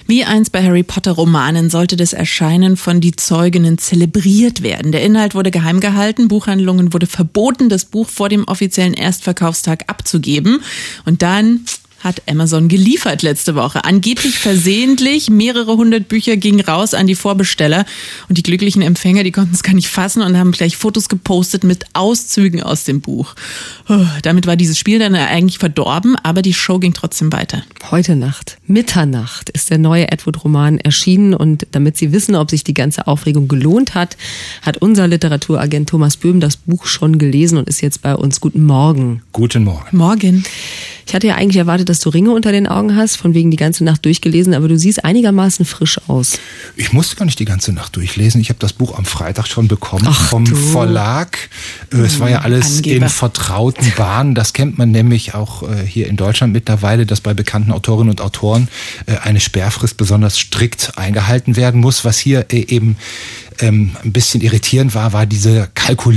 Wie einst bei Harry Potter Romanen sollte das Erscheinen von Die Zeuginnen zelebriert werden. Der Inhalt wurde geheim gehalten, Buchhandlungen wurde verboten, das Buch vor dem offiziellen Erstverkaufstag abzugeben. Und dann hat Amazon geliefert letzte Woche. Angeblich versehentlich, mehrere hundert Bücher gingen raus an die Vorbesteller und die glücklichen Empfänger, die konnten es gar nicht fassen und haben gleich Fotos gepostet mit Auszügen aus dem Buch. Damit war dieses Spiel dann eigentlich verdorben, aber die Show ging trotzdem weiter. Heute Nacht, Mitternacht, ist der neue Edward-Roman erschienen und damit Sie wissen, ob sich die ganze Aufregung gelohnt hat, hat unser Literaturagent Thomas Böhm das Buch schon gelesen und ist jetzt bei uns. Guten Morgen. Guten Morgen. Morgen. Ich hatte ja eigentlich erwartet, dass du Ringe unter den Augen hast, von wegen die ganze Nacht durchgelesen, aber du siehst einigermaßen frisch aus. Ich musste gar nicht die ganze Nacht durchlesen. Ich habe das Buch am Freitag schon bekommen vom Verlag. Es war ja alles in vertrauten Bahnen. Das kennt man nämlich auch hier in Deutschland mittlerweile, dass bei bekannten Autorinnen und Autoren eine Sperrfrist besonders strikt eingehalten werden muss. Was hier eben ein bisschen irritierend war dieses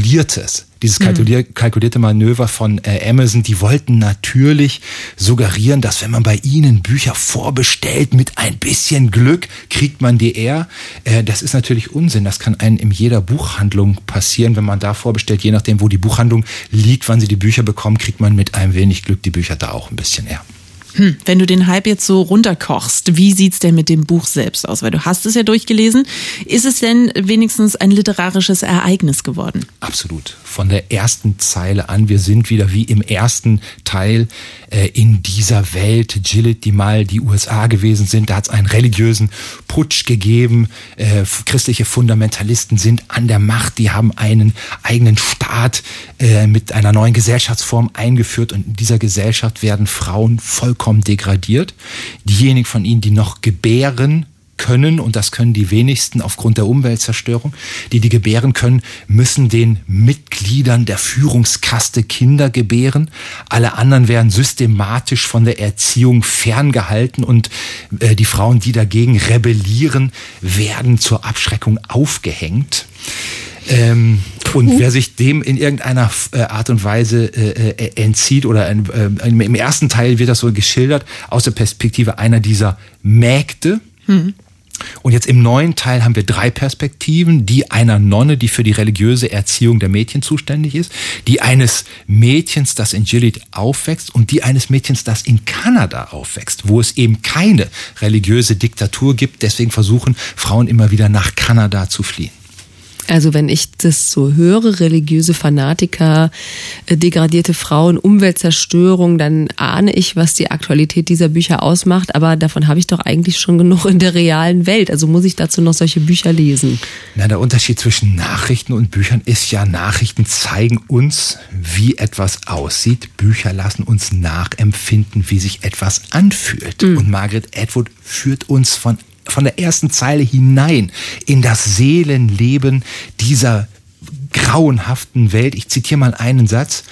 kalkulierte Manöver von Amazon. Die wollten natürlich suggerieren, dass wenn man bei ihnen Bücher vorbestellt, mit ein bisschen Glück kriegt man die eher. Das ist natürlich Unsinn. Das kann einem in jeder Buchhandlung passieren, wenn man da vorbestellt. Je nachdem, wo die Buchhandlung liegt, wann sie die Bücher bekommen, kriegt man mit ein wenig Glück die Bücher da auch ein bisschen eher. Wenn du den Hype jetzt so runterkochst, wie sieht's denn mit dem Buch selbst aus? Weil du hast es ja durchgelesen. Ist es denn wenigstens ein literarisches Ereignis geworden? Absolut. Von der ersten Zeile an. Wir sind wieder wie im ersten Teil in dieser Welt. Gilead, die mal die USA gewesen sind. Da hat es einen religiösen Putsch gegeben. Christliche Fundamentalisten sind an der Macht. Die haben einen eigenen Staat mit einer neuen Gesellschaftsform eingeführt. Und in dieser Gesellschaft werden Frauen vollkommen degradiert. Diejenigen von ihnen, die noch gebären können, und das können die wenigsten aufgrund der Umweltzerstörung, die gebären können, müssen den Mitgliedern der Führungskaste Kinder gebären. Alle anderen werden systematisch von der Erziehung ferngehalten und die Frauen, die dagegen rebellieren, werden zur Abschreckung aufgehängt. Und wer sich dem in irgendeiner Art und Weise entzieht, oder im ersten Teil wird das so geschildert, aus der Perspektive einer dieser Mägde. Und jetzt im neuen Teil haben wir 3 Perspektiven. Die einer Nonne, die für die religiöse Erziehung der Mädchen zuständig ist, die eines Mädchens, das in Gilead aufwächst, und die eines Mädchens, das in Kanada aufwächst, wo es eben keine religiöse Diktatur gibt. Deswegen versuchen Frauen immer wieder nach Kanada zu fliehen. Also wenn ich das so höre, religiöse Fanatiker, degradierte Frauen, Umweltzerstörung, dann ahne ich, was die Aktualität dieser Bücher ausmacht. Aber davon habe ich doch eigentlich schon genug in der realen Welt. Also muss ich dazu noch solche Bücher lesen? Na, der Unterschied zwischen Nachrichten und Büchern ist ja, Nachrichten zeigen uns, wie etwas aussieht. Bücher lassen uns nachempfinden, wie sich etwas anfühlt. Und Margaret Atwood führt uns von der ersten Zeile hinein in das Seelenleben dieser grauenhaften Welt. Ich zitiere mal einen Satz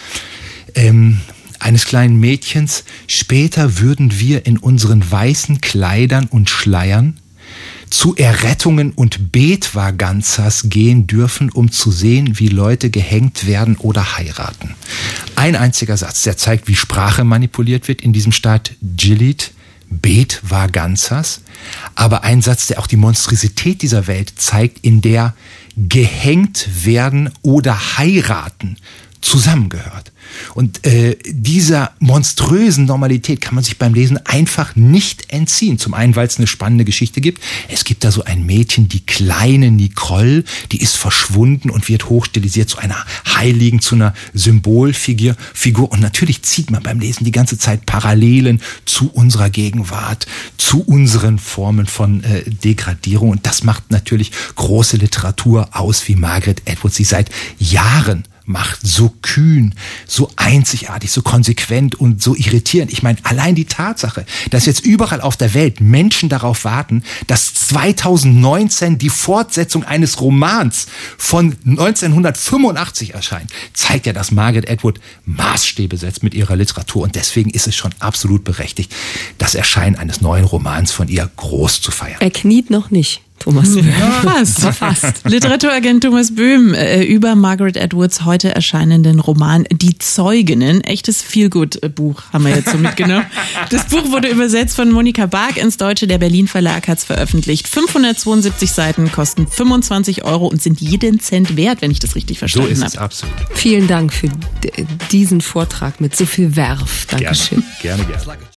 eines kleinen Mädchens. Später würden wir in unseren weißen Kleidern und Schleiern zu Errettungen und Betwaganzas gehen dürfen, um zu sehen, wie Leute gehängt werden oder heiraten. Ein einziger Satz, der zeigt, wie Sprache manipuliert wird in diesem Staat Gilead. Betwaganzas, aber ein Satz, der auch die Monstrosität dieser Welt zeigt, in der gehängt werden oder heiraten zusammengehört. Und dieser monströsen Normalität kann man sich beim Lesen einfach nicht entziehen. Zum einen, weil es eine spannende Geschichte gibt. Es gibt da so ein Mädchen, die kleine Nicole, die ist verschwunden und wird hochstilisiert zu einer Heiligen, zu einer Symbolfigur. Und natürlich zieht man beim Lesen die ganze Zeit Parallelen zu unserer Gegenwart, zu unseren Formen von Degradierung. Und das macht natürlich große Literatur aus, wie Margaret Atwood sie seit Jahren macht, so kühn, so einzigartig, so konsequent und so irritierend. Ich meine, allein die Tatsache, dass jetzt überall auf der Welt Menschen darauf warten, dass 2019 die Fortsetzung eines Romans von 1985 erscheint, zeigt ja, dass Margaret Atwood Maßstäbe setzt mit ihrer Literatur, und deswegen ist es schon absolut berechtigt, das Erscheinen eines neuen Romans von ihr groß zu feiern. Er kniet noch nicht, Thomas Böhm. Fast. Literaturagent Thomas Böhm über Margaret Atwoods heute erscheinenden Roman Die Zeuginnen. Echtes Feelgood-Buch haben wir jetzt so mitgenommen. Das Buch wurde übersetzt von Monika Bark ins Deutsche. Der Berlin Verlag hat es veröffentlicht. 572 Seiten, kosten 25 € und sind jeden Cent wert, wenn ich das richtig verstanden habe. So ist es absolut. Vielen Dank für diesen Vortrag mit so viel Werf. Dankeschön. Gerne.